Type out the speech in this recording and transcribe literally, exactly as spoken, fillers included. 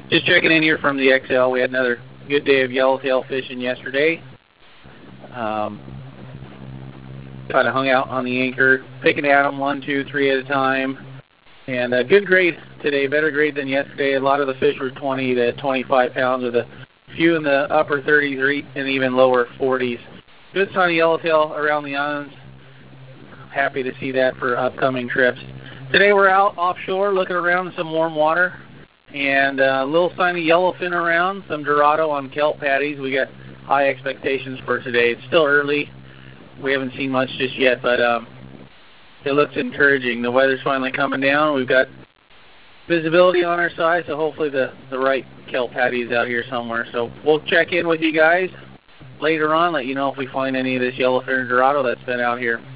Just checking in here from the X L. We had another good day of yellowtail fishing yesterday. Um, kind of hung out on the anchor, picking at them one, two, three at a time. And a good grade today, better grade than yesterday. A lot of the fish were twenty to twenty-five pounds, with a few in the upper thirties and even lower forties. Good sign of yellowtail around the islands. Happy to see that for upcoming trips. Today we're out offshore looking around in some warm water. And a little sign of yellowfin around, some Dorado on kelp patties. We got high expectations for today. It's still early. We haven't seen much just yet, but um, it looks encouraging. The weather's finally coming down. We've got visibility on our side, so hopefully the, the right kelp patty is out here somewhere. So we'll check in with you guys later on, let you know if we find any of this yellowfin or Dorado that's been out here.